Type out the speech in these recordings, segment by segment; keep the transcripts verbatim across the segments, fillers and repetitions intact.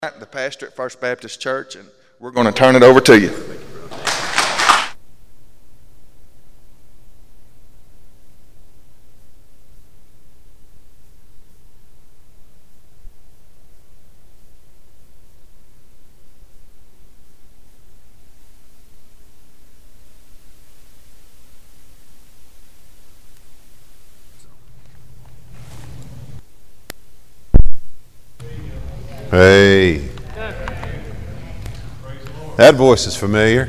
The pastor at First Baptist Church, and we're going to turn it over to you. Hey, that voice is familiar.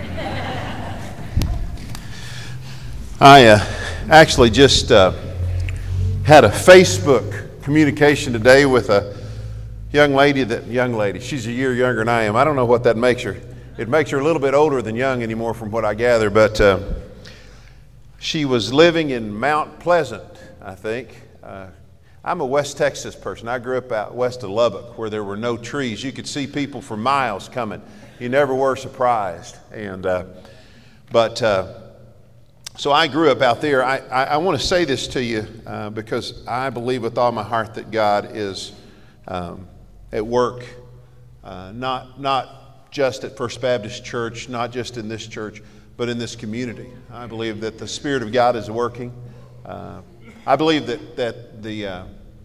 I uh, actually just uh, had a Facebook communication today with a young lady, that young lady, she's a year younger than I am. I don't know what that makes her. It makes her a little bit older than young anymore from what I gather, but uh, she was living in Mount Pleasant, I think. Uh, I'm a West Texas person. I grew up out west of Lubbock where there were no trees. You could see people for miles coming. You never were surprised. And uh, But, uh, so I grew up out there. I, I, I want to say this to you uh, because I believe with all my heart that God is um, at work, uh, not, not just at First Baptist Church, not just in this church, but in this community. I believe that the Spirit of God is working. Uh, I believe that, that the, uh,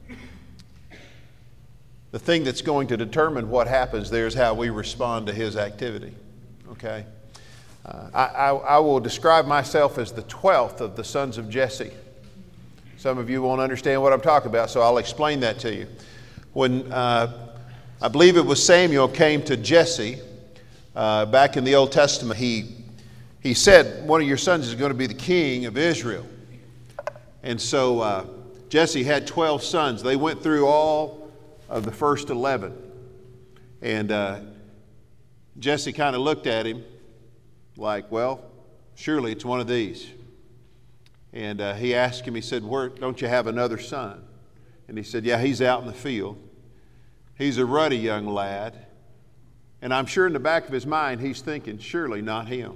the thing that's going to determine what happens there is how we respond to His activity, okay? Uh, I, I, I will describe myself as the twelfth of the sons of Jesse. Some of you won't understand what I'm talking about, so I'll explain that to you. When uh, I believe it was Samuel came to Jesse uh, back in the Old Testament, he, he said, one of your sons is going to be the king of Israel. And so uh, Jesse had twelve sons. They went through all of the first eleven. And uh, Jesse kind of looked at him like, well, surely it's one of these. And uh, he asked him, he said, Where, don't you have another son? And he said, yeah, he's out in the field. He's a ruddy young lad. And I'm sure in the back of his mind, he's thinking, surely not him.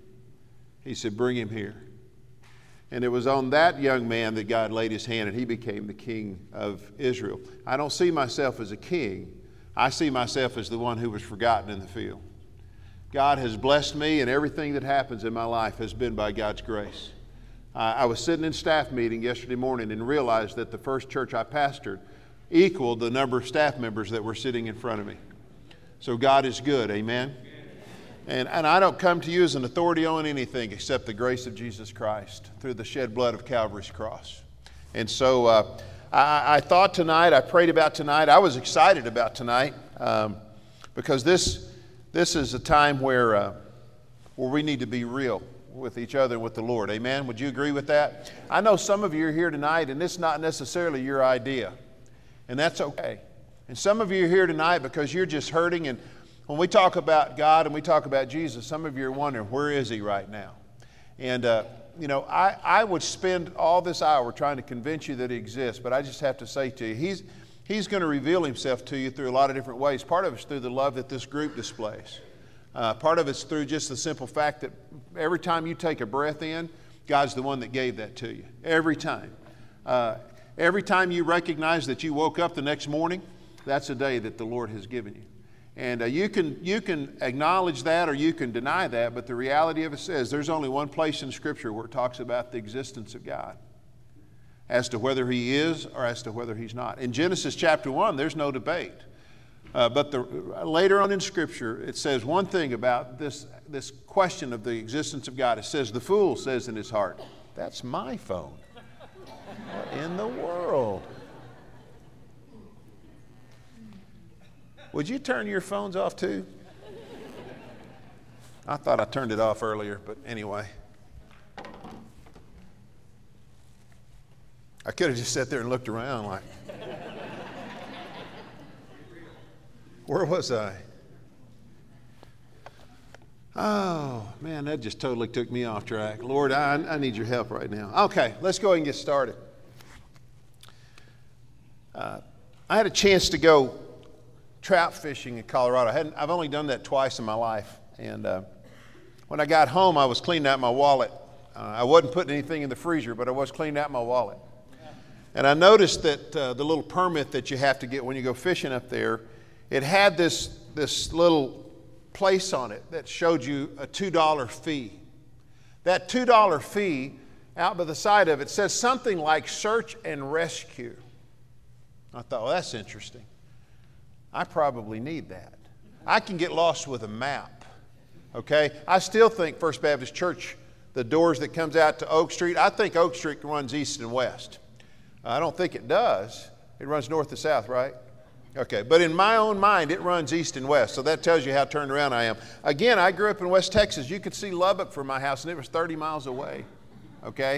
He said, bring him here. And it was on that young man that God laid His hand and he became the king of Israel. I don't see myself as a king. I see myself as the one who was forgotten in the field. God has blessed me, and everything that happens in my life has been by God's grace. I, I was sitting in staff meeting yesterday morning and realized that the first church I pastored equaled the number of staff members that were sitting in front of me. So God is good, amen? And, and I don't come to you as an authority on anything except the grace of Jesus Christ through the shed blood of Calvary's cross. And so uh, I, I thought tonight, I prayed about tonight, I was excited about tonight um, because this, this is a time where, uh, where we need to be real with each other and with the Lord. Amen? Would you agree with that? I know some of you are here tonight and it's not necessarily your idea, and that's okay. And some of you are here tonight because you're just hurting, and when we talk about God and we talk about Jesus, some of you are wondering, where is He right now? And, uh, you know, I, I would spend all this hour trying to convince you that He exists, but I just have to say to you, He's, he's going to reveal Himself to you through a lot of different ways. Part of it's through the love that this group displays. Uh, part of it's through just the simple fact that every time you take a breath in, God's the one that gave that to you. Every time. Uh, every time you recognize that you woke up the next morning, that's a day that the Lord has given you. And uh, you can you can acknowledge that or you can deny that, but the reality of it says there's only one place in Scripture where it talks about the existence of God as to whether He is or as to whether He's not. In Genesis chapter one, there's no debate. Uh, but the, uh, later on in Scripture, it says one thing about this, this question of the existence of God. It says, the fool says in his heart, that's my phone. What in the world? Would you turn your phones off too? I thought I turned it off earlier, but anyway. I could have just sat there and looked around like, where was I? Oh, man, that just totally took me off track. Lord, I, I need your help right now. Okay, let's go ahead and get started. Uh, I had a chance to go trout fishing in Colorado. I hadn't, I've only done that twice in my life. And uh, when I got home, I was cleaning out my wallet. Uh, I wasn't putting anything in the freezer, but I was cleaning out my wallet. And I noticed that uh, the little permit that you have to get when you go fishing up there, it had this, this little place on it that showed you a two dollar fee. That two dollar fee, out by the side of it, says something like search and rescue. I thought, well, that's interesting. I probably need that. I can get lost with a map, okay? I still think First Baptist Church, the doors that comes out to Oak Street, I think Oak Street runs east and west. I don't think it does. It runs north to south, right? Okay, but in my own mind, it runs east and west, so that tells you how turned around I am. Again, I grew up in West Texas. You could see Lubbock from my house, and it was thirty miles away, okay?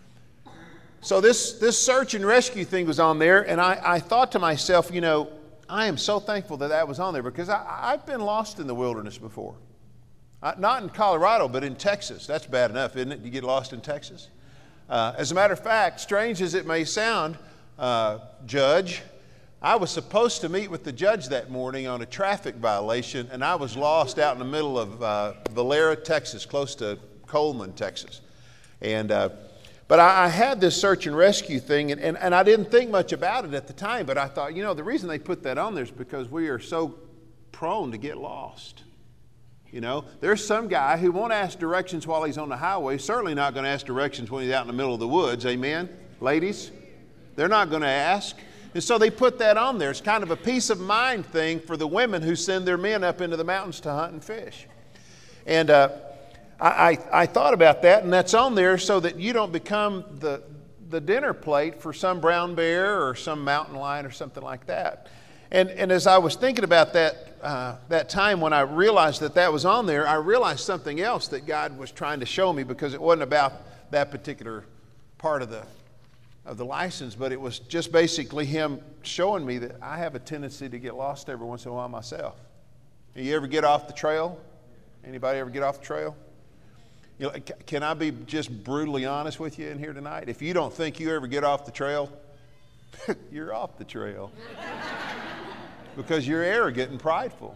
So this, this search and rescue thing was on there, and I, I thought to myself, you know, I am so thankful that that was on there, because I, I've been lost in the wilderness before. I, not in Colorado, but in Texas. That's bad enough, isn't it? You get lost in Texas. Uh, as a matter of fact, strange as it may sound, uh, Judge, I was supposed to meet with the judge that morning on a traffic violation, and I was lost out in the middle of uh, Valera, Texas, close to Coleman, Texas. And uh, but I, I had this search and rescue thing, and, and, and I didn't think much about it at the time, but I thought, you know, the reason they put that on there is because we are so prone to get lost. You know, there's some guy who won't ask directions while he's on the highway, certainly not going to ask directions when he's out in the middle of the woods, amen? Ladies, they're not going to ask. And so they put that on there. It's kind of a peace of mind thing for the women who send their men up into the mountains to hunt and fish. And uh, I, I, I thought about that, and that's on there so that you don't become the, the dinner plate for some brown bear or some mountain lion or something like that. And, and as I was thinking about that, uh, that time when I realized that that was on there, I realized something else that God was trying to show me, because it wasn't about that particular part of the of the license, but it was just basically Him showing me that I have a tendency to get lost every once in a while myself. You ever get off the trail? Anybody ever get off the trail? You know, can I be just brutally honest with you in here tonight? If you don't think you ever get off the trail, you're off the trail. Because you're arrogant and prideful.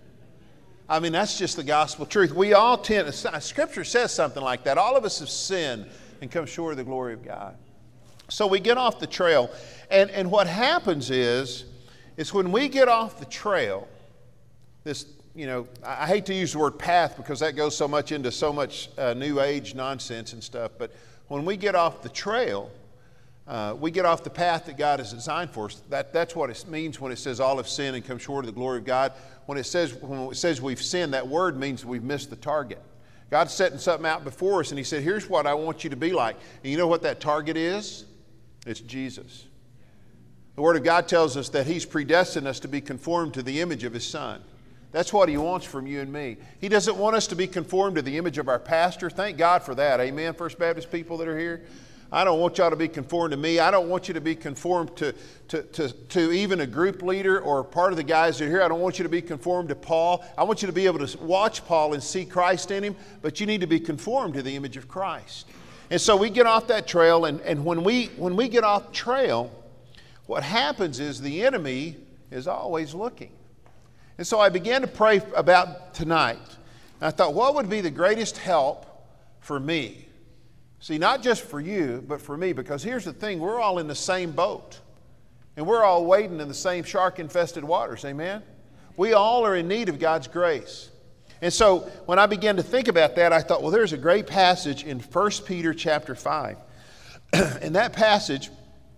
I mean, that's just the gospel truth. We all tend, Scripture says something like that. All of us have sinned and come short of the glory of God. So we get off the trail, and, and what happens is, is when we get off the trail, this, you know, I hate to use the word path because that goes so much into so much uh, New Age nonsense and stuff, but when we get off the trail, uh, we get off the path that God has designed for us. That, that's what it means when it says all have sinned and come short of the glory of God. When it says, when it says we've sinned, that word means we've missed the target. God's setting something out before us, and He said, here's what I want you to be like. And you know what that target is? It's Jesus. The Word of God tells us that He's predestined us to be conformed to the image of His Son. That's what He wants from you and me. He doesn't want us to be conformed to the image of our pastor. Thank God for that. Amen, First Baptist people that are here. I don't want y'all to be conformed to me. I don't want you to be conformed to, to, to, to even a group leader or part of the guys that are here. I don't want you to be conformed to Paul. I want you to be able to watch Paul and see Christ in him, but you need to be conformed to the image of Christ. And so we get off that trail, and, and when we when we get off trail, what happens is the enemy is always looking. And so I began to pray about tonight. And I thought, what would be the greatest help for me? See, not just for you, but for me, because here's the thing, we're all in the same boat. And we're all wading in the same shark-infested waters, amen? We all are in need of God's grace. And so when I began to think about that, I thought, well, there's a great passage in First Peter chapter five. And that passage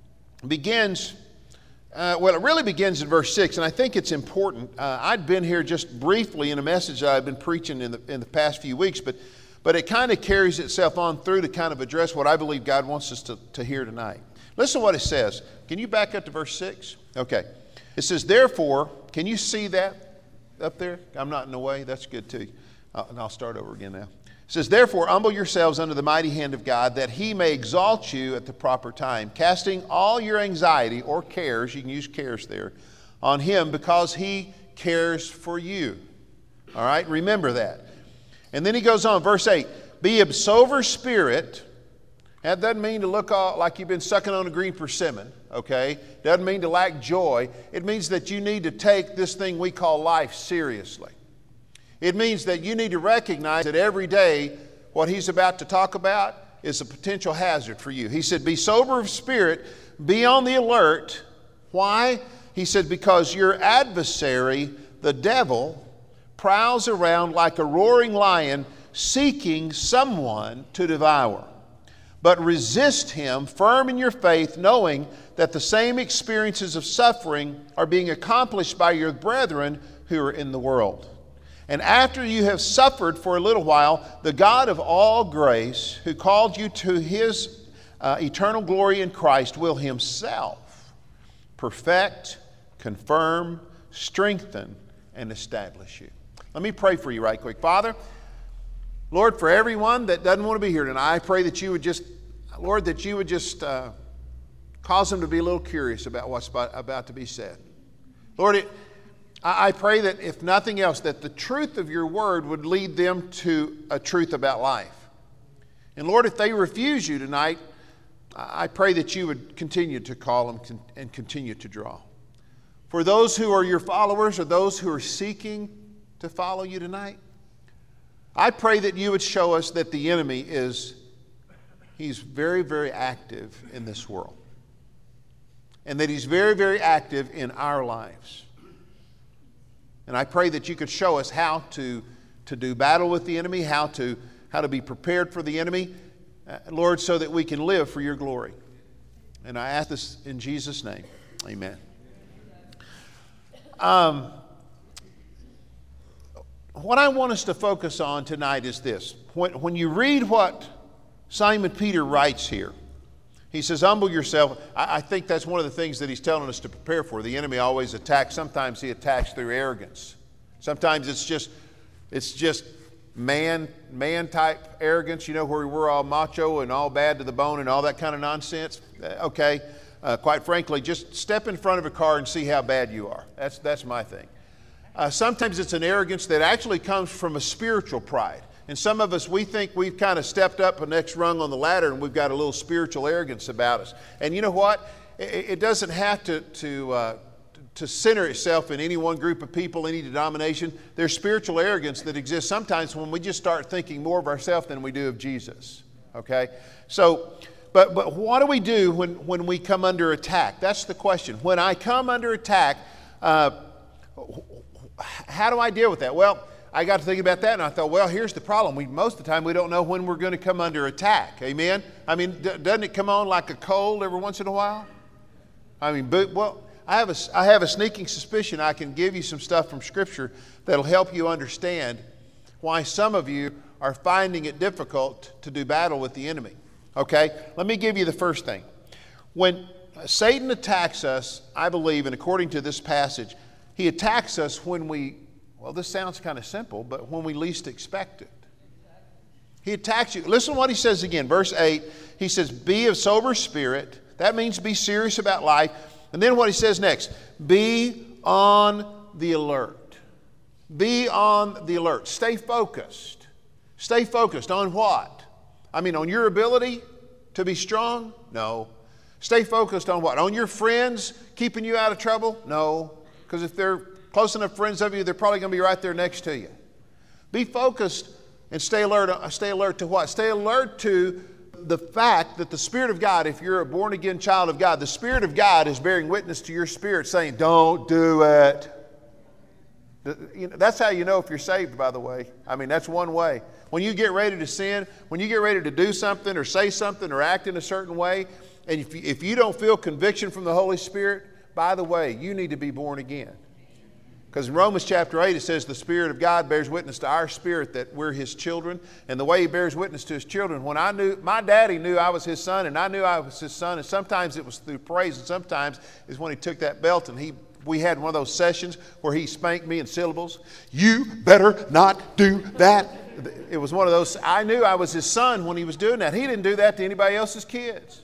begins, uh, well, it really begins in verse six, and I think it's important. Uh, I'd been here just briefly in a message that I've been preaching in the, in the past few weeks, but, but it kind of carries itself on through to kind of address what I believe God wants us to, to hear tonight. Listen to what it says. Can you back up to verse six? Okay. It says, therefore, can you see that up there? I'm not in the way. That's good too. Uh, and I'll start over again now. It says, therefore, humble yourselves under the mighty hand of God, that He may exalt you at the proper time, casting all your anxiety or cares, you can use cares there, on Him, because He cares for you. All right? Remember that. And then he goes on, verse eight, be of sober spirit. That doesn't mean to look all like you've been sucking on a green persimmon, okay? Doesn't mean to lack joy. It means that you need to take this thing we call life seriously. It means that you need to recognize that every day what he's about to talk about is a potential hazard for you. He said, be sober of spirit, be on the alert. Why? he said, because your adversary, the devil, prowls around like a roaring lion seeking someone to devour. But resist him, firm in your faith, knowing that the same experiences of suffering are being accomplished by your brethren who are in the world. And after you have suffered for a little while, the God of all grace, who called you to his uh, eternal glory in Christ, will himself perfect, confirm, strengthen, and establish you. Let me pray for you right quick. Father, Lord, for everyone that doesn't want to be here tonight, I pray that you would just, Lord, that you would just uh, cause them to be a little curious about what's about, about to be said. Lord, it, I, I pray that if nothing else, that the truth of your word would lead them to a truth about life. And Lord, if they refuse you tonight, I pray that you would continue to call them and continue to draw. For those who are your followers or those who are seeking to follow you tonight, I pray that you would show us that the enemy is, he's very, very active in this world. And that he's very, very active in our lives. And I pray that you could show us how to, to do battle with the enemy, how to, how to be prepared for the enemy, uh, Lord, so that we can live for your glory. And I ask this in Jesus' name. Amen. Um, what I want us to focus on tonight is this. When, when you read what Simon Peter writes here, he says, humble yourself. I, I think that's one of the things that he's telling us to prepare for. The enemy always attacks. Sometimes he attacks through arrogance. Sometimes it's just, it's just man, man type arrogance, you know, where we're all macho and all bad to the bone and all that kind of nonsense. Okay. Uh, quite frankly, just step in front of a car and see how bad you are. That's, that's my thing. Uh, sometimes it's an arrogance that actually comes from a spiritual pride. And some of us, we think we've kind of stepped up the next rung on the ladder and we've got a little spiritual arrogance about us. And you know what? It, it doesn't have to, to, uh, to center itself in any one group of people, any denomination. There's spiritual arrogance that exists sometimes when we just start thinking more of ourselves than we do of Jesus. Okay? So, But, but what do we do when, when we come under attack? That's the question. When I come under attack, uh, how do I deal with that? Well, I got to thinking about that and I thought, well, here's the problem. We, most of the time we don't know when we're going to come under attack. Amen? I mean, d- doesn't it come on like a cold every once in a while? I mean, but, well, I have, a, I have a sneaking suspicion I can give you some stuff from Scripture that'll help you understand why some of you are finding it difficult to do battle with the enemy. Okay, let me give you the first thing. When Satan attacks us, I believe, and according to this passage, he attacks us when we, well, this sounds kind of simple, but when we least expect it. He attacks you. Listen to what he says again, verse eight. He says, be of sober spirit. That means be serious about life. And then what he says next, be on the alert. Be on the alert. Stay focused. Stay focused on what? I mean, on your ability to be strong? No. Stay focused on what? On your friends keeping you out of trouble? No. Because if they're close enough friends of you, they're probably going to be right there next to you. Be focused and stay alert. Stay alert to what? Stay alert to the fact that the Spirit of God, if you're a born-again child of God, the Spirit of God is bearing witness to your spirit saying, don't do it. That's how you know if you're saved, by the way. I mean, that's one way. When you get ready to sin, when you get ready to do something or say something or act in a certain way, and if you, if you don't feel conviction from the Holy Spirit, by the way, you need to be born again. Because in Romans chapter eight, it says the Spirit of God bears witness to our spirit that we're His children. And the way He bears witness to His children, when I knew, my daddy knew I was his son, and I knew I was his son, and sometimes it was through praise, and sometimes is when he took that belt and he we had one of those sessions where he spanked me in syllables. You better not do that. It was one of those, I knew I was his son when he was doing that. He didn't do that to anybody else's kids.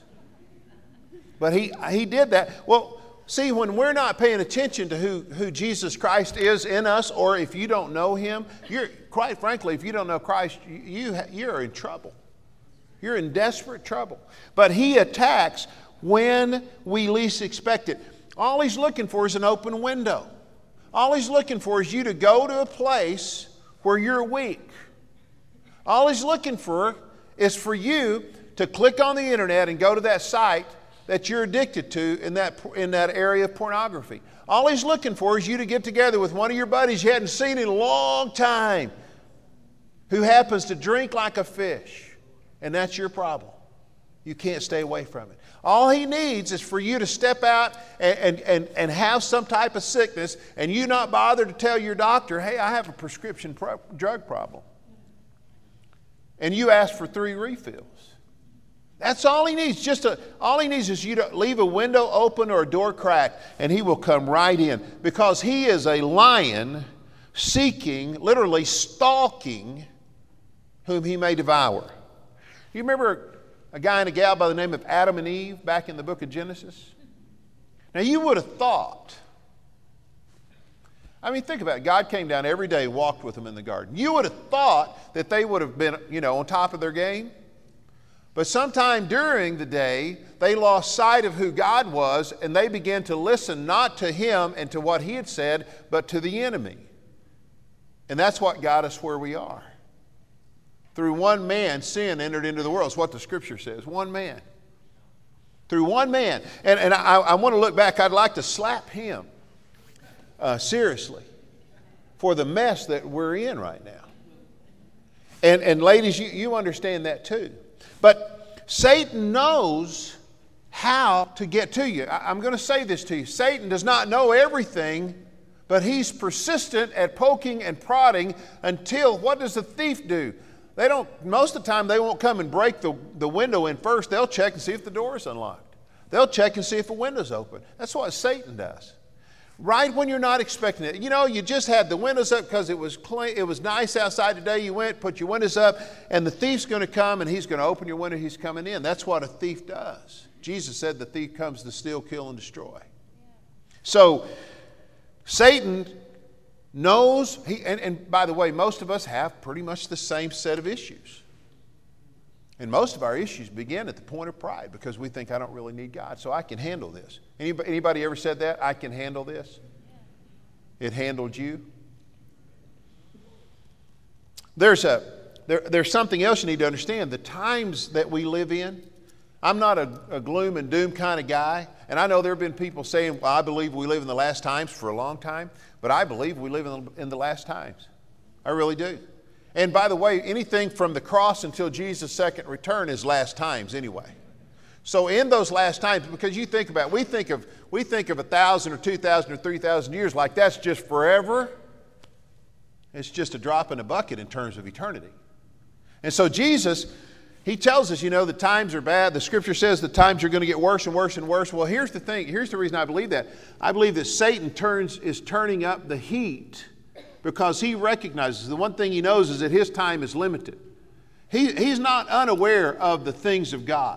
But he, he did that. Well, see, when we're not paying attention to who, who Jesus Christ is in us, or if you don't know Him, you're, quite frankly, if you don't know Christ, you, you, you're in trouble. You're in desperate trouble. But He attacks when we least expect it. All He's looking for is an open window. All He's looking for is you to go to a place where you're weak. All He's looking for is for you to click on the internet and go to that site that you're addicted to in that, in that area of pornography. All he's looking for is you to get together with one of your buddies you hadn't seen in a long time, who happens to drink like a fish, and that's your problem. You can't stay away from it. All he needs is for you to step out and, and, and have some type of sickness, and you not bother to tell your doctor, hey, I have a prescription pro- drug problem. And you ask for three refills. That's all he needs. Just a, all he needs is you to leave a window open or a door cracked, and he will come right in, because he is a lion seeking, literally stalking, whom he may devour. You remember a guy and a gal by the name of Adam and Eve back in the book of Genesis? Now you would have thought, I mean, think about it. God came down every day and walked with them in the garden. You would have thought that they would have been, you know, on top of their game. But sometime during the day, they lost sight of who God was, and they began to listen not to him and to what he had said, but to the enemy. And that's what got us where we are. Through one man, sin entered into the world. It's what the Scripture says. One man. Through one man. And, and I, I want to look back. I'd like to slap him, uh, seriously, for the mess that we're in right now. And, and ladies, you, you understand that too. But Satan knows how to get to you. I, I'm going to say this to you. Satan does not know everything, but he's persistent at poking and prodding until, what does the thief do? They don't, most of the time they won't come and break the, the window in first. They'll check and see if the door is unlocked. They'll check and see if the window's open. That's what Satan does. Right when you're not expecting it. You know, you just had the windows up because it was clean, it was nice outside today. You went, put your windows up, and the thief's going to come and he's going to open your window. He's coming in. That's what a thief does. Jesus said the thief comes to steal, kill, and destroy. So Satan knows, he, and, and by the way, most of us have pretty much the same set of issues. And most of our issues begin at the point of pride, because we think, I don't really need God, so I can handle this. Anybody, anybody ever said that? I can handle this? It handled you? There's, a, there, there's something else you need to understand. The times that we live in, I'm not a, a gloom and doom kind of guy. And I know there have been people saying, well, I believe we live in the last times, for a long time. But I believe we live in the, in the last times. I really do. And by the way, anything from the cross until Jesus' second return is last times anyway. So in those last times, because you think about it, we think of we think of a thousand or two thousand or three thousand years like that's just forever. It's just a drop in a bucket in terms of eternity. And so Jesus, he tells us, you know, the times are bad. The Scripture says the times are going to get worse and worse and worse. Well, here's the thing. Here's the reason I believe that. I believe that Satan turns is turning up the heat, because he recognizes the one thing he knows is that his time is limited. He, he's not unaware of the things of God.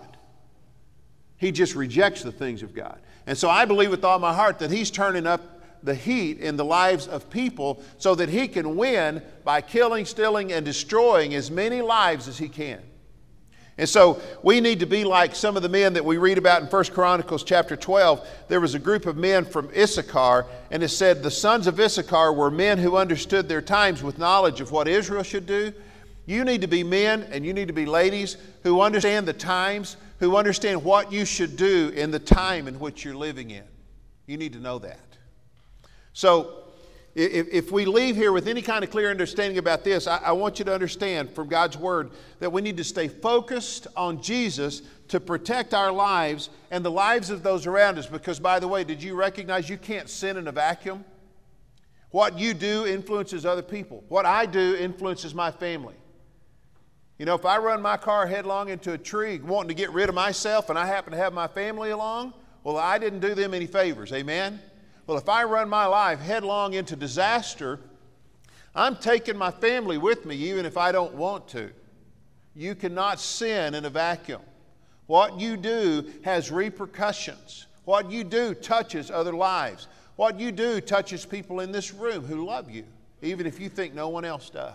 He just rejects the things of God. And so I believe with all my heart that he's turning up the heat in the lives of people so that he can win by killing, stealing, and destroying as many lives as he can. And so we need to be like some of the men that we read about in First Chronicles chapter twelve. There was a group of men from Issachar, and it said the sons of Issachar were men who understood their times with knowledge of what Israel should do. You need to be men and you need to be ladies who understand the times, who understand what you should do in the time in which you're living in. You need to know that. So if, if we leave here with any kind of clear understanding about this, I, I want you to understand from God's Word that we need to stay focused on Jesus to protect our lives and the lives of those around us. Because, by the way, did you recognize you can't sin in a vacuum? What you do influences other people. What I do influences my family. You know, if I run my car headlong into a tree wanting to get rid of myself and I happen to have my family along, well, I didn't do them any favors. Amen? Well, if I run my life headlong into disaster, I'm taking my family with me even if I don't want to. You cannot sin in a vacuum. What you do has repercussions. What you do touches other lives. What you do touches people in this room who love you, even if you think no one else does.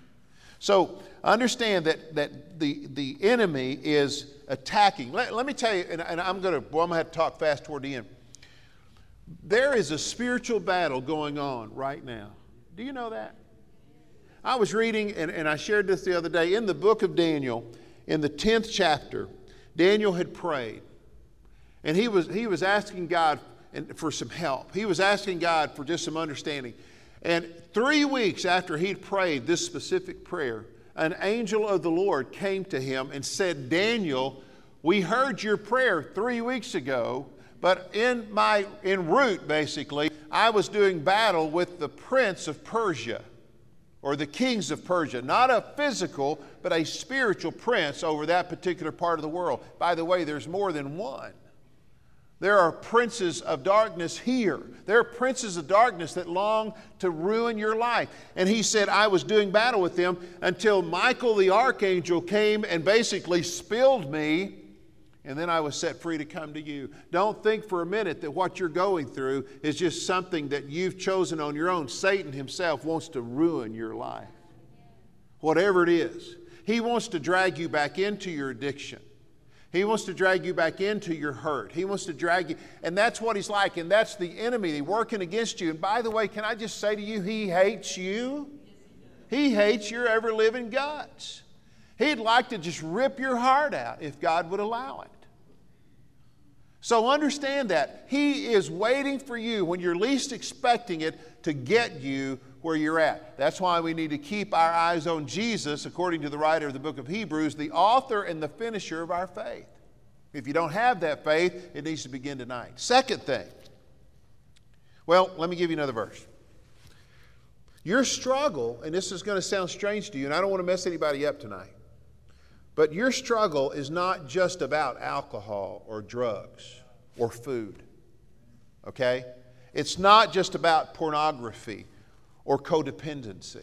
So understand that, that the, the enemy is attacking. Let, let me tell you, and, and I'm going to, well, I'm going to have to talk fast toward the end. There is a spiritual battle going on right now. Do you know that? I was reading, and, and I shared this the other day, in the book of Daniel, in the tenth chapter, Daniel had prayed. And he was, he was asking God, and for some help. He was asking God for just some understanding. And three weeks after he'd prayed this specific prayer, an angel of the Lord came to him and said, Daniel, we heard your prayer three weeks ago, but in my en route, basically, I was doing battle with the prince of Persia, or the kings of Persia. Not a physical, but a spiritual prince over that particular part of the world. By the way, there's more than one. There are princes of darkness here. There are princes of darkness that long to ruin your life. And he said, I was doing battle with them until Michael the archangel came and basically spilled me, and then I was set free to come to you. Don't think for a minute that what you're going through is just something that you've chosen on your own. Satan himself wants to ruin your life. Whatever it is. He wants to drag you back into your addiction. He wants to drag you back into your hurt. He wants to drag you, and that's what he's like, and that's the enemy working against you. And by the way, can I just say to you, he hates you. He hates your ever-living guts. He'd like to just rip your heart out if God would allow it. So understand that. He is waiting for you when you're least expecting it to get you where you're at. That's why we need to keep our eyes on Jesus, according to the writer of the book of Hebrews, the author and the finisher of our faith. If you don't have that faith, it needs to begin tonight. Second thing. Well, let me give you another verse. Your struggle, and this is going to sound strange to you, and I don't want to mess anybody up tonight, but your struggle is not just about alcohol or drugs or food. Okay? It's not just about pornography or codependency.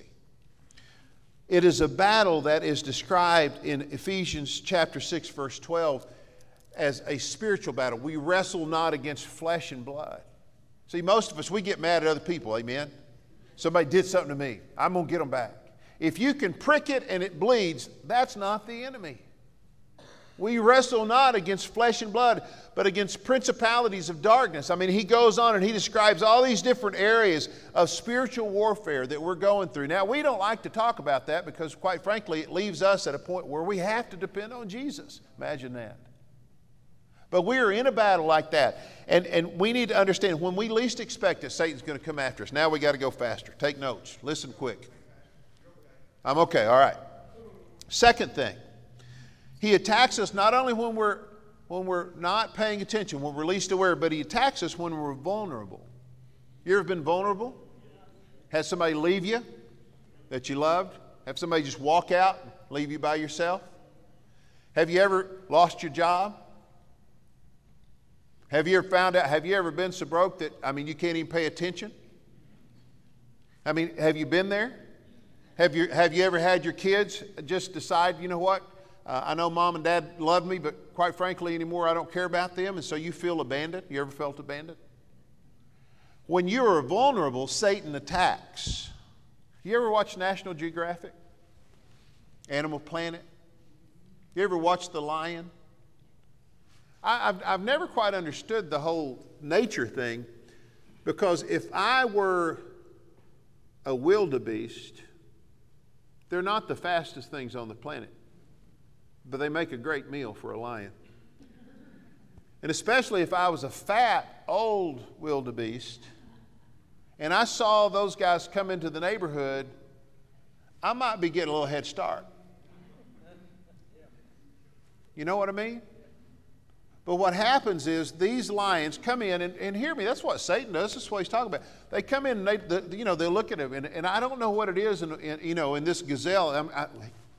It is a battle that is described in Ephesians chapter six, verse twelve, as a spiritual battle. We wrestle not against flesh and blood. See, most of us, we get mad at other people, amen? Somebody did something to me. I'm going to get them back. If you can prick it and it bleeds, that's not the enemy. We wrestle not against flesh and blood, but against principalities of darkness. I mean, he goes on and he describes all these different areas of spiritual warfare that we're going through. Now, we don't like to talk about that because, quite frankly, it leaves us at a point where we have to depend on Jesus. Imagine that. But we are in a battle like that. And, and we need to understand, when we least expect it, Satan's going to come after us. Now we got to go faster. Take notes. Listen quick. I'm okay, all right. Second thing. He attacks us not only when we're, when we're not paying attention, when we're least aware, but he attacks us when we're vulnerable. You ever been vulnerable? Had somebody leave you that you loved? Have somebody just walk out and leave you by yourself? Have you ever lost your job? Have you ever found out, have you ever been so broke that, I mean, you can't even pay attention? I mean, have you been there? Have you, have you ever had your kids just decide, you know what? Uh, I know mom and dad love me, but quite frankly anymore I don't care about them, and so you feel abandoned? You ever felt abandoned? When you are vulnerable, Satan attacks. You ever watch National Geographic? Animal Planet? You ever watch The Lion? I, I've, I've never quite understood the whole nature thing, because if I were a wildebeest, they're not the fastest things on the planet, but they make a great meal for a lion. And especially if I was a fat, old wildebeest, and I saw those guys come into the neighborhood, I might be getting a little head start. You know what I mean? But what happens is these lions come in, and, and hear me, that's what Satan does. That's what he's talking about. They come in, and they, the, you know, they look at him, and, and I don't know what it is, in, in, you know, in this gazelle. I'm, I,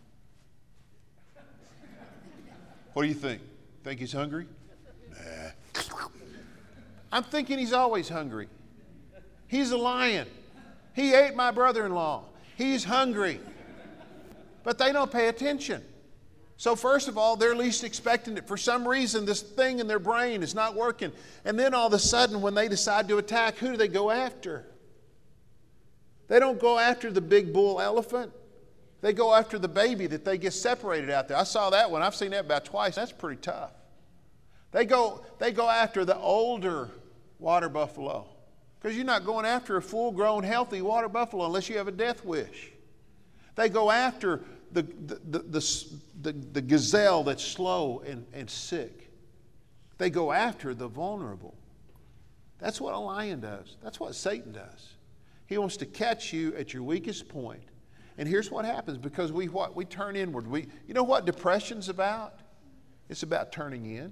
what do you think? Think he's hungry? Nah. I'm thinking he's always hungry. He's a lion. He ate my brother-in-law. He's hungry. But they don't pay attention. So first of all, they're least expecting it. For some reason, this thing in their brain is not working. And then all of a sudden, when they decide to attack, who do they go after? They don't go after the big bull elephant. They go after the baby that they get separated out there. I saw that one. I've seen that about twice. That's pretty tough. They go, they go after the older water buffalo, because you're not going after a full-grown, healthy water buffalo unless you have a death wish. They go after the, the, the, the, the, the gazelle that's slow and, and sick. They go after the vulnerable. That's what a lion does. That's what Satan does. He wants to catch you at your weakest point. And here's what happens, because we what we turn inward. We you know what depression's about? It's about turning in.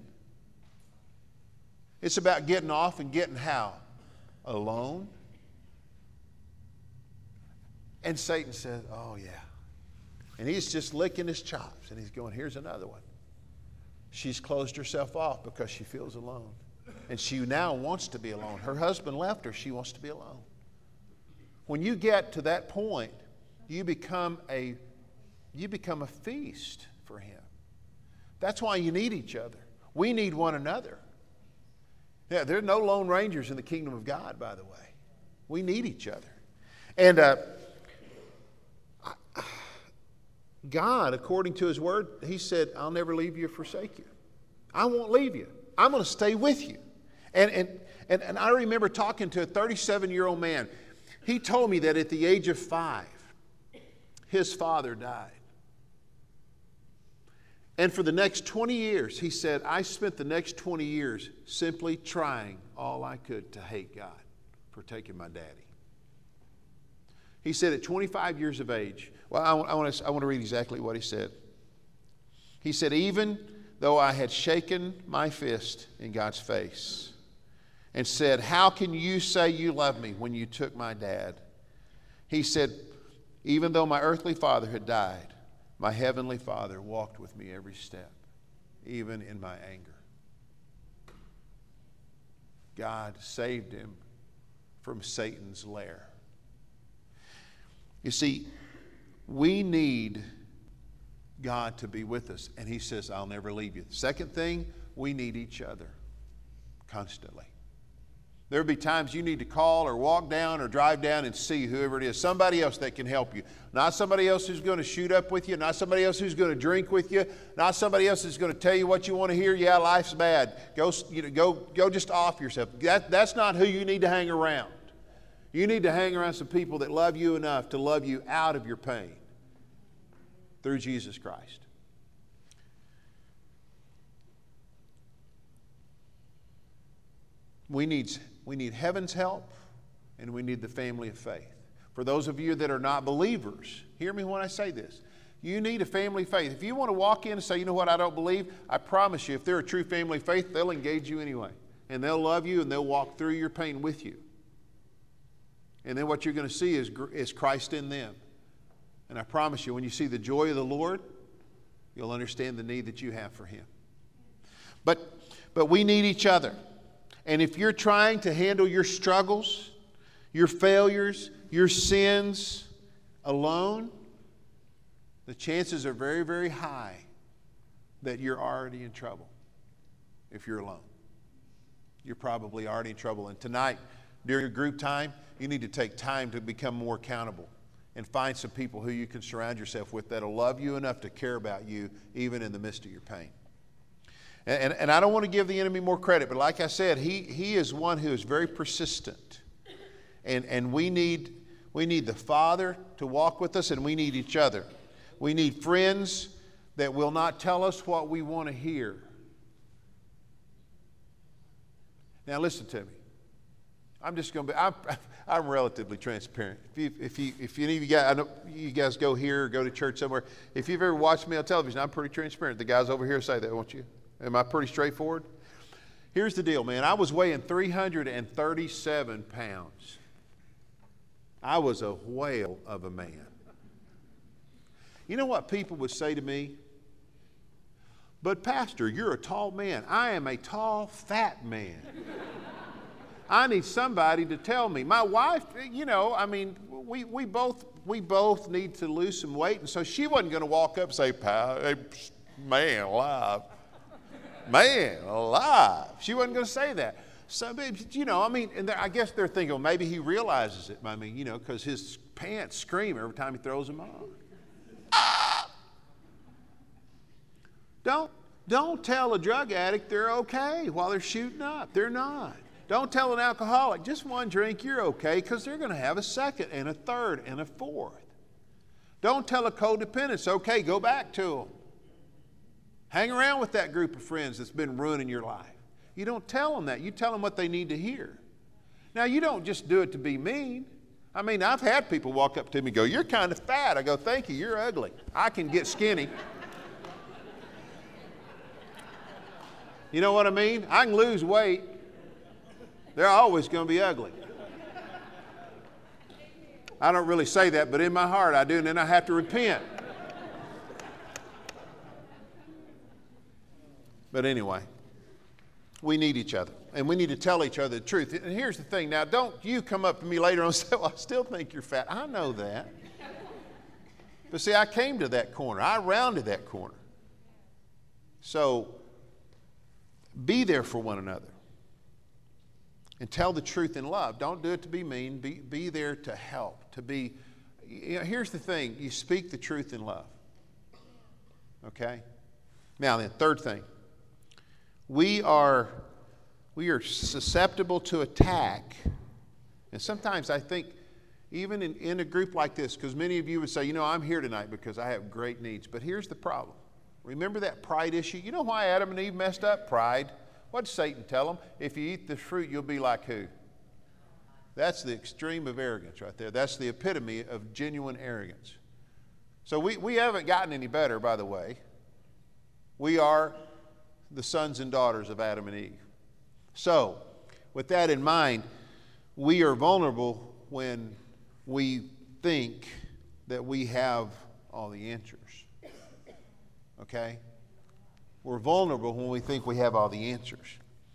It's about getting off and getting how? Alone. And Satan says, oh yeah. And he's just licking his chops and he's going, here's another one. She's closed herself off because she feels alone. And she now wants to be alone. Her husband left her. She wants to be alone. When you get to that point, you become a, you become a feast for him. That's why you need each other. We need one another. Yeah, there are no lone rangers in the kingdom of God, by the way. We need each other. And uh, God, according to his word, he said, I'll never leave you or forsake you. I won't leave you. I'm going to stay with you. And, and, and, and I remember talking to a thirty-seven-year-old man. He told me that at the age of five, his father died. And for the next twenty years, he said, I spent the next twenty years simply trying all I could to hate God for taking my daddy. He said at twenty-five years of age, well, I, I, want to, I want to read exactly what he said. He said, even though I had shaken my fist in God's face and said, how can you say you love me when you took my dad? He said, even though my earthly father had died, my heavenly Father walked with me every step, even in my anger. God saved him from Satan's lair. You see, we need God to be with us. And he says, I'll never leave you. Second thing, we need each other constantly. There'll be times you need to call or walk down or drive down and see whoever it is. Somebody else that can help you. Not somebody else who's going to shoot up with you. Not somebody else who's going to drink with you. Not somebody else who's going to tell you what you want to hear. Yeah, life's bad. Go, you know, go, go just off yourself. That, that's not who you need to hang around. You need to hang around some people that love you enough to love you out of your pain through Jesus Christ. We need, we need heaven's help, and we need the family of faith. For those of you that are not believers, hear me when I say this. You need a family of faith. If you want to walk in and say, you know what, I don't believe, I promise you, if they're a true family of faith, they'll engage you anyway. And they'll love you, and they'll walk through your pain with you. And then what you're going to see is, is Christ in them. And I promise you, when you see the joy of the Lord, you'll understand the need that you have for him. But, but we need each other. And if you're trying to handle your struggles, your failures, your sins alone, the chances are very, very high that you're already in trouble if you're alone. You're probably already in trouble. And tonight, during your group time, you need to take time to become more accountable and find some people who you can surround yourself with that'll love you enough to care about you even in the midst of your pain. And, and, and I don't want to give the enemy more credit, but like I said, he, he is one who is very persistent. And, and we need, we need the Father to walk with us, and we need each other. We need friends that will not tell us what we want to hear. Now listen to me. I'm just going to be, I'm, I'm relatively transparent. If you, if you, if any of you guys, I know you guys go here or go to church somewhere. If you've ever watched me on television, I'm pretty transparent. The guys over here say that, won't you? Am I pretty straightforward? Here's the deal, man. I was weighing three hundred thirty-seven pounds. I was a whale of a man. You know what people would say to me? But Pastor, you're a tall man. I am a tall, fat man. I need somebody to tell me. My wife, you know, I mean, we, we both we both need to lose some weight, and so she wasn't going to walk up and say, hey, man alive. Man alive. She wasn't going to say that. So, you know, I mean, and I guess they're thinking, well, maybe he realizes it. I mean, you know, because his pants scream every time he throws them on. Ah! Don't, don't tell a drug addict they're okay while they're shooting up. They're not. Don't tell an alcoholic, just one drink, you're okay, because they're going to have a second and a third and a fourth. Don't tell a codependent, it's okay, go back to them. Hang around with that group of friends that's been ruining your life. You don't tell them that. You tell them what they need to hear. Now, you don't just do it to be mean. I mean, I've had people walk up to me and go, "You're kind of fat." I go, "Thank you, you're ugly. I can get skinny." You know what I mean? I can lose weight. They're always going to be ugly. I don't really say that, but in my heart I do, and then I have to repent. But anyway, we need each other, and we need to tell each other the truth. And here's the thing. Now, don't you come up to me later on and say, "Well, I still think you're fat." I know that. But see, I came to that corner. I rounded that corner. So, be there for one another. And tell the truth in love. Don't do it to be mean. Be, be there to help. To be, you know, here's the thing. You speak the truth in love. Okay? Now then, third thing. We are, we are susceptible to attack. And sometimes I think, even in, in a group like this, because many of you would say, "You know, I'm here tonight because I have great needs." But here's the problem. Remember that pride issue? You know why Adam and Eve messed up? Pride. What did Satan tell them? If you eat this fruit, you'll be like who? That's the extreme of arrogance right there. That's the epitome of genuine arrogance. So we, we haven't gotten any better, by the way. We are the sons and daughters of Adam and Eve. So, with that in mind, we are vulnerable when we think that we have all the answers. Okay? We're vulnerable when we think we have all the answers.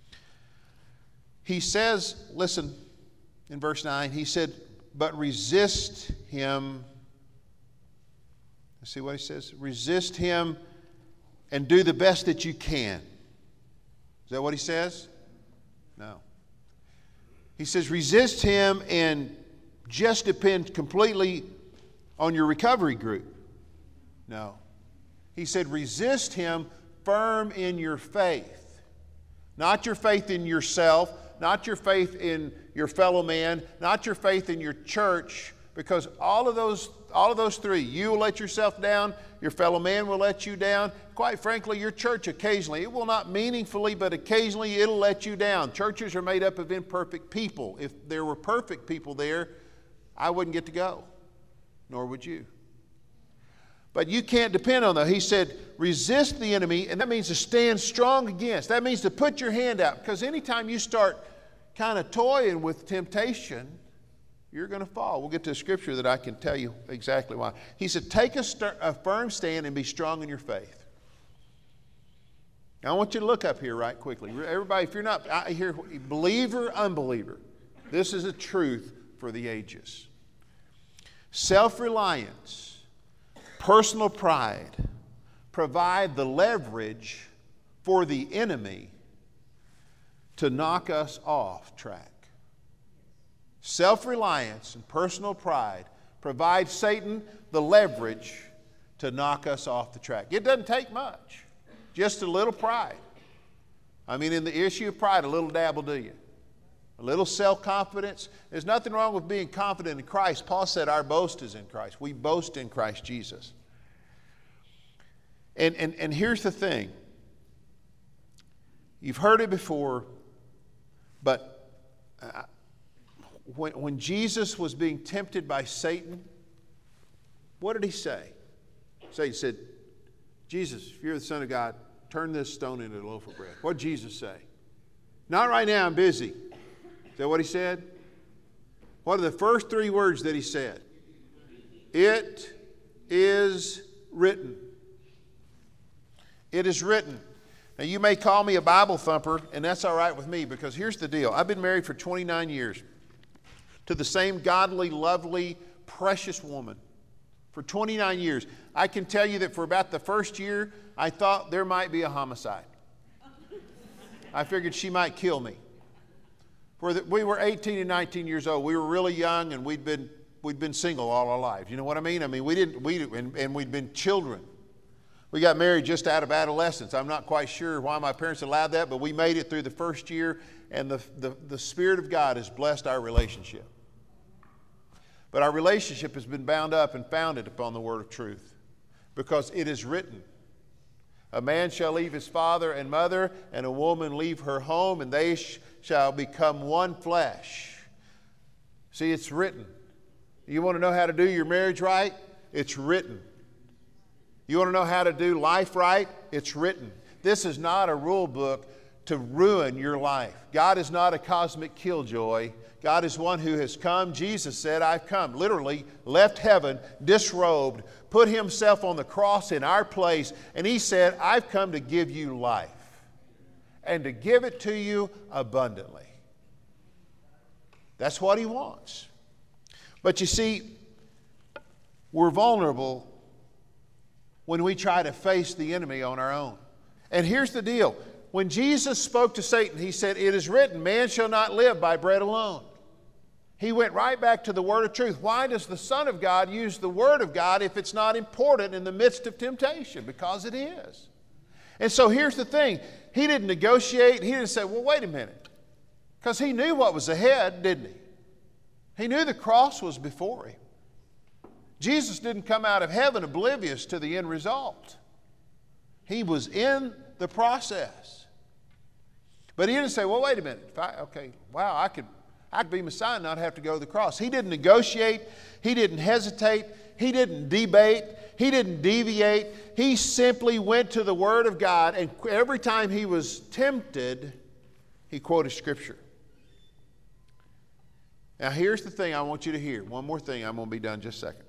He says, listen, in verse nine, he said, "But resist him." Let's see what he says. Resist him and do the best that you can. Is that what he says? No. He says, resist him and just depend completely on your recovery group. No. He said, resist him firm in your faith. Not your faith in yourself, not your faith in your fellow man, not your faith in your church, because all of those, all of those three, you will let yourself down, your fellow man will let you down. Quite frankly, your church occasionally, it will not meaningfully, but occasionally it'll let you down. Churches are made up of imperfect people. If there were perfect people there, I wouldn't get to go, nor would you. But you can't depend on that. He said, resist the enemy, and that means to stand strong against. That means to put your hand out, because anytime you start kind of toying with temptation, you're going to fall. We'll get to a scripture that I can tell you exactly why. He said, take a, st- a firm stand and be strong in your faith. Now, I want you to look up here right quickly. Everybody, if you're not I hear believer, unbeliever, this is a truth for the ages. Self-reliance, personal pride provide the leverage for the enemy to knock us off track. Self-reliance and personal pride provide Satan the leverage to knock us off the track. It doesn't take much, just a little pride. I mean, in the issue of pride, a little dab will do you. A little self-confidence. There's nothing wrong with being confident in Christ. Paul said our boast is in Christ. We boast in Christ Jesus. And, and, and here's the thing. You've heard it before, but uh, when, when Jesus was being tempted by Satan, what did he say? Satan said, Jesus, if you're the Son of God, turn this stone into a loaf of bread. What did Jesus say? Not right now, I'm busy. Is that what he said? What are the first three words that he said? It is written. It is written. Now, you may call me a Bible thumper, and that's all right with me, because here's the deal. I've been married for twenty-nine years to the same godly, lovely, precious woman for twenty-nine years. I can tell you that for about the first year, I thought there might be a homicide. I figured she might kill me. For the, we were eighteen and nineteen years old. We were really young, and we'd been we'd been single all our lives. You know what I mean? I mean, we didn't we and, and we'd been children. We got married just out of adolescence. I'm not quite sure why my parents allowed that, but we made it through the first year, and the the, the Spirit of God has blessed our relationship. But our relationship has been bound up and founded upon the word of truth, because it is written. A man shall leave his father and mother, and a woman leave her home, and they sh- shall become one flesh. See, it's written. You want to know how to do your marriage right? It's written. You want to know how to do life right? It's written. This is not a rule book to ruin your life. God is not a cosmic killjoy. God is one who has come. Jesus said, I've come. Literally left heaven, disrobed, put himself on the cross in our place, and he said, I've come to give you life and to give it to you abundantly. That's what he wants. But you see, we're vulnerable when we try to face the enemy on our own. And here's the deal. When Jesus spoke to Satan, he said, it is written, man shall not live by bread alone. He went right back to the word of truth. Why does the Son of God use the word of God if it's not important in the midst of temptation? Because it is. And so here's the thing. He didn't negotiate. He didn't say, well, wait a minute. Because he knew what was ahead, didn't he? He knew the cross was before him. Jesus didn't come out of heaven oblivious to the end result. He was in the process. But he didn't say, well, wait a minute. If I, okay, wow, I could, I could be Messiah and not have to go to the cross. He didn't negotiate. He didn't hesitate. He didn't debate. He didn't deviate. He simply went to the Word of God, and every time he was tempted, he quoted Scripture. Now, here's the thing I want you to hear. One more thing, I'm going to be done in just a second.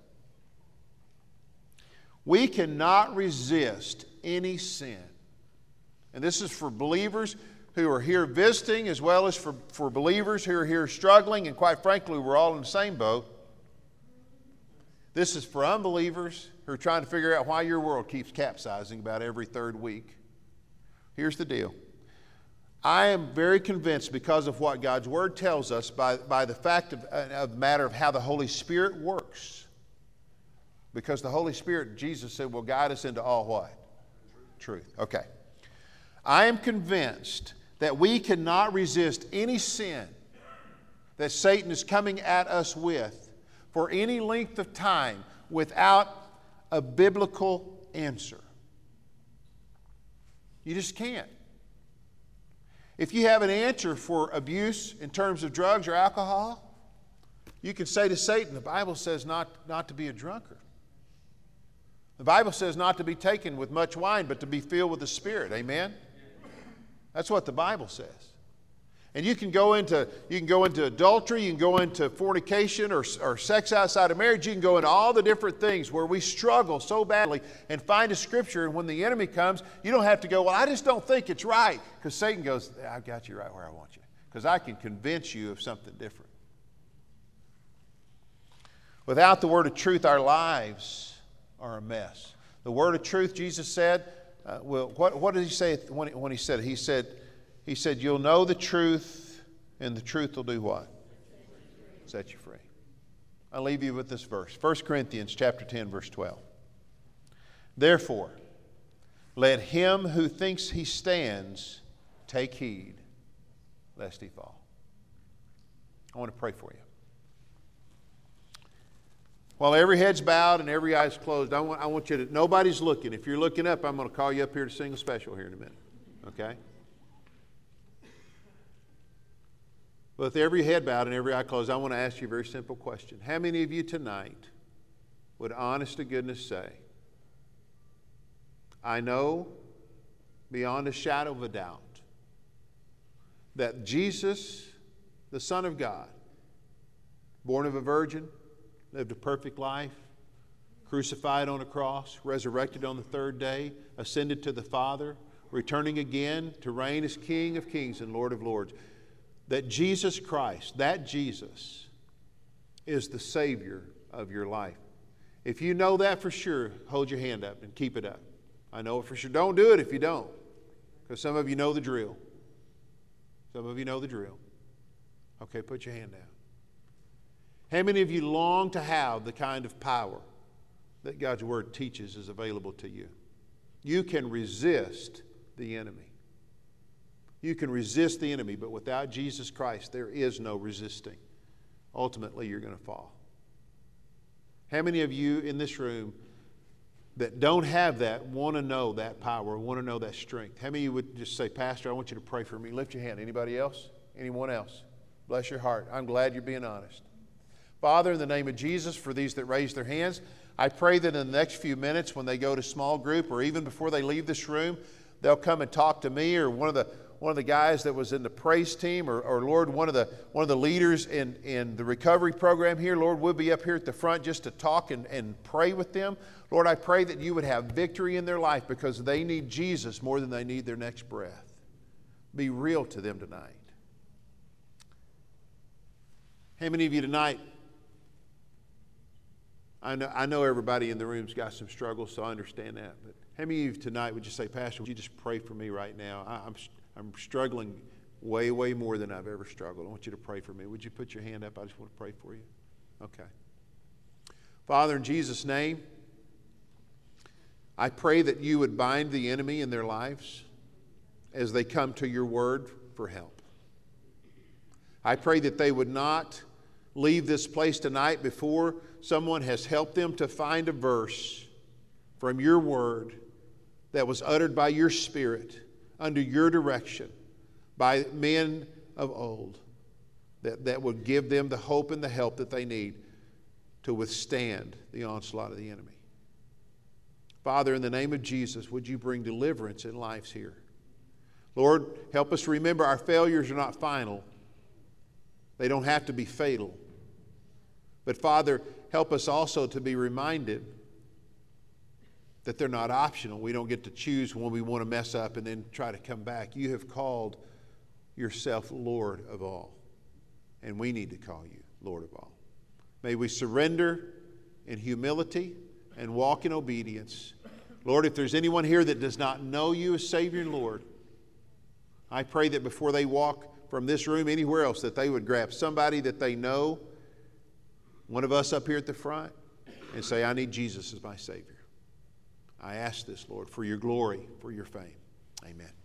We cannot resist any sin. And this is for believers who are here visiting, as well as for, for believers who are here struggling, and quite frankly, we're all in the same boat. This is for unbelievers who are trying to figure out why your world keeps capsizing about every third week. Here's the deal. I am very convinced, because of what God's Word tells us, by, by the fact of, of the matter of how the Holy Spirit works. Because the Holy Spirit, Jesus said, will guide us into all what? Truth. Okay. I am convinced that we cannot resist any sin that Satan is coming at us with for any length of time without a biblical answer. You just can't. If you have an answer for abuse in terms of drugs or alcohol, you can say to Satan, the Bible says not, not to be a drunkard. The Bible says not to be taken with much wine, but to be filled with the Spirit. Amen? That's what the Bible says. And you can go into, you can go into adultery, you can go into fornication or, or sex outside of marriage, you can go into all the different things where we struggle so badly and find a scripture, and when the enemy comes, you don't have to go, well, I just don't think it's right. Because Satan goes, I've got you right where I want you. Because I can convince you of something different. Without the word of truth, our lives are a mess. The word of truth, Jesus said, uh, well, what, what did he say when he, when he said it? He said, he said, you'll know the truth, and the truth will do what? Set you free. I'll leave you with this verse. First Corinthians chapter ten, verse twelve. Therefore, let him who thinks he stands take heed, lest he fall. I want to pray for you. While every head's bowed and every eye's closed, I want, I want you to, nobody's looking. If you're looking up, I'm going to call you up here to sing a special here in a minute. Okay? With every head bowed and every eye closed, I want to ask you a very simple question. How many of you tonight would honest to goodness say, I know beyond a shadow of a doubt that Jesus, the Son of God, born of a virgin, lived a perfect life, crucified on a cross, resurrected on the third day, ascended to the Father, returning again to reign as King of kings and Lord of lords. That Jesus Christ, that Jesus, is the Savior of your life. If you know that for sure, hold your hand up and keep it up. I know it for sure. Don't do it if you don't, because some of you know the drill. Some of you know the drill. Okay, put your hand down. How many of you long to have the kind of power that God's Word teaches is available to you? You can resist the enemy. You can resist the enemy, but without Jesus Christ, there is no resisting. Ultimately, you're going to fall. How many of you in this room that don't have that want to know that power, want to know that strength? How many of you would just say, Pastor, I want you to pray for me? Lift your hand. Anybody else? Anyone else? Bless your heart. I'm glad you're being honest. Father, in the name of Jesus, for these that raise their hands, I pray that in the next few minutes when they go to small group or even before they leave this room, they'll come and talk to me or one of the one of the guys that was in the praise team or, or Lord, one of the one of the leaders in, in the recovery program here. Lord, we'll be up here at the front just to talk and, and pray with them. Lord, I pray that you would have victory in their life because they need Jesus more than they need their next breath. Be real to them tonight. How many of you tonight, I know, I know everybody in the room's got some struggles, so I understand that, but how many of you tonight would you say, Pastor, would you just pray for me right now? I, I'm I'm struggling way, way more than I've ever struggled. I want you to pray for me. Would you put your hand up? I just want to pray for you. Okay. Father, in Jesus' name, I pray that you would bind the enemy in their lives as they come to your word for help. I pray that they would not leave this place tonight before someone has helped them to find a verse from your word that was uttered by your Spirit under your direction by men of old that, that would give them the hope and the help that they need to withstand the onslaught of the enemy. Father, in the name of Jesus, would you bring deliverance in lives here? Lord, help us remember our failures are not final. They don't have to be fatal. But Father, help us also to be reminded that they're not optional. We don't get to choose when we want to mess up and then try to come back. You have called yourself Lord of all. And we need to call you Lord of all. May we surrender in humility and walk in obedience. Lord, if there's anyone here that does not know you as Savior and Lord, I pray that before they walk from this room anywhere else, that they would grab somebody that they know, one of us up here at the front, and say, I need Jesus as my Savior. I ask this, Lord, for your glory, for your fame. Amen.